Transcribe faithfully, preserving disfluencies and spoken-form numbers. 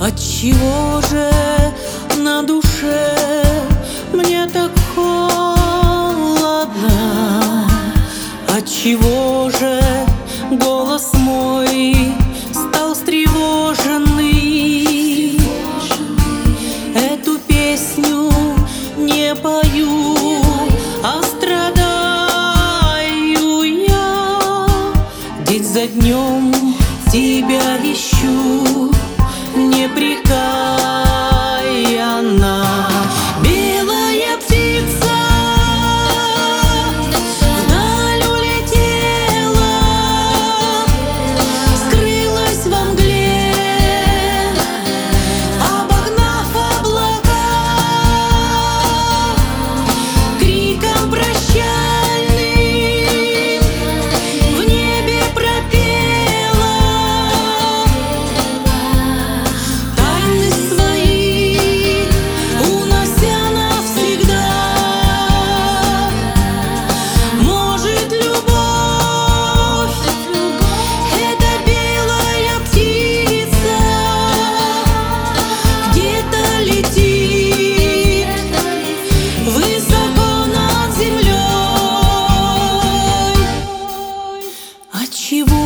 Отчего же на душе мне так холодно? Отчего же голос мой стал встревоженный? Эту песню не пою, а страдаю я. День за днем тебя ищу непрекаянно. Белая птица вдаль улетела, скрылась во мгле, обогнав облака, криком прощальным в небе пропела тайны свои, унося навсегда. Может, любовь — это белая птица, где-то летит высоко над землей. Отчего